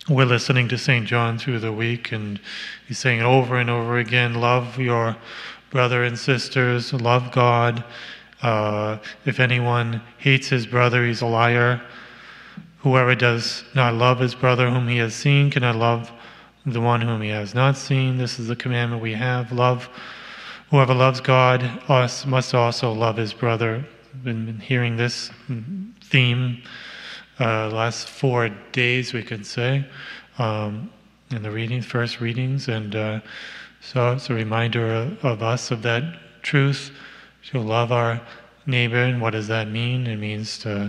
we're listening to St. John through the week, and he's saying over and over again, love your brother and sisters, love God. If anyone hates his brother, he's a liar. Whoever does not love his brother whom he has seen cannot love the one whom he has not seen. This is the commandment we have. Love. Whoever loves God must also love his brother. I've been hearing this theme last 4 days, we could say, in the first readings, and so it's a reminder of us of that truth, to love our neighbor. And what does that mean? It means to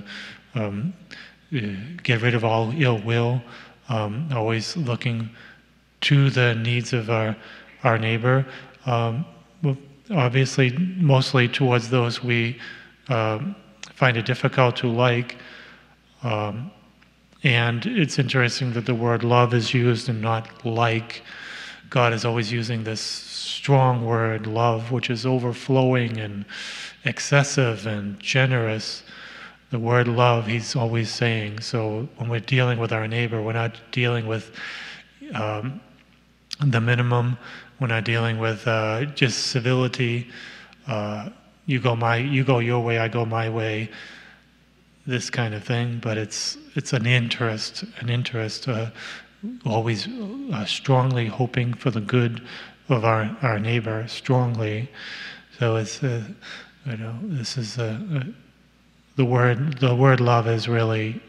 get rid of all ill will, always looking to the needs of our neighbor, obviously mostly towards those we find it difficult to like. And it's interesting that the word love is used and not like. God is always using this strong word, love, which is overflowing and excessive and generous. The word love, he's always saying. So when we're dealing with our neighbor, we're not dealing with the minimum. We're not dealing with just civility. You go your way, I go my way. This kind of thing, but it's an interest, always strongly hoping for the good of our neighbor, strongly. So it's this is the word love is really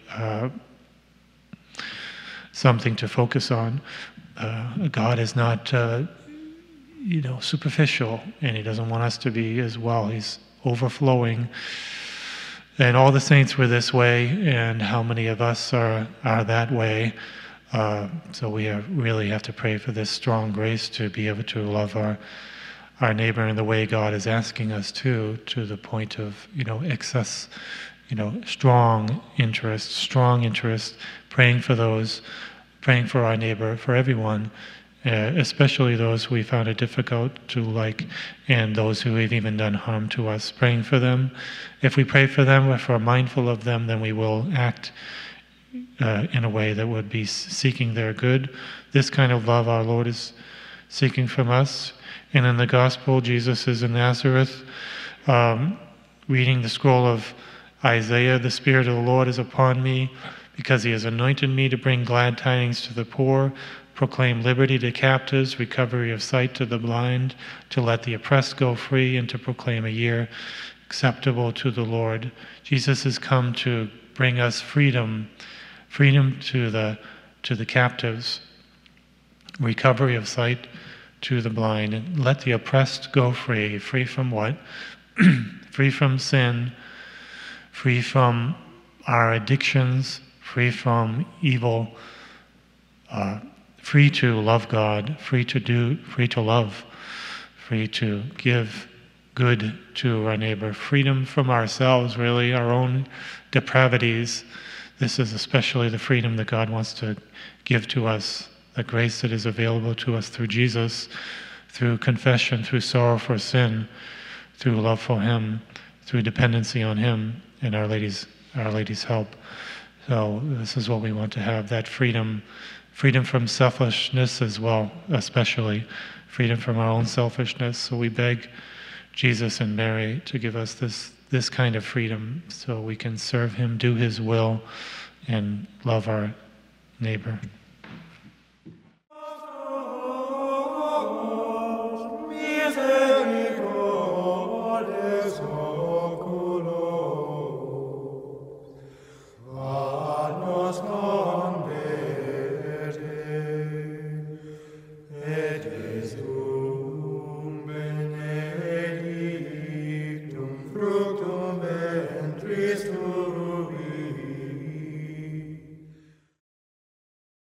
something to focus on. God is not superficial, and he doesn't want us to be as well. He's overflowing. And all the saints were this way, and how many of us are that way? So we really have to pray for this strong grace to be able to love our neighbor in the way God is asking us to the point of excess, strong interest, praying for our neighbor, for everyone, especially those we found it difficult to like, and those who have even done harm to us, praying for them. If we pray for them, if we're mindful of them, then we will act in a way that would be seeking their good. This kind of love our Lord is seeking from us. And in the Gospel, Jesus is in Nazareth, reading the scroll of Isaiah, "The Spirit of the Lord is upon me, because he has anointed me to bring glad tidings to the poor, proclaim liberty to captives, recovery of sight to the blind, to let the oppressed go free, and to proclaim a year acceptable to the Lord." Jesus has come to bring us freedom to the captives, recovery of sight to the blind, and let the oppressed go free. Free from what? Free from sin, free from our addictions, free from evil, free to love God, free to love, free to give good to our neighbor, freedom from ourselves, really, our own depravities. This is especially the freedom that God wants to give to us, the grace that is available to us through Jesus, through confession, through sorrow for sin, through love for him, through dependency on him, and Our Lady's help. So this is what we want to have, that freedom from selfishness as well, especially freedom from our own selfishness. So we beg Jesus and Mary to give us this kind of freedom so we can serve him, do his will, and love our neighbor. Misericordes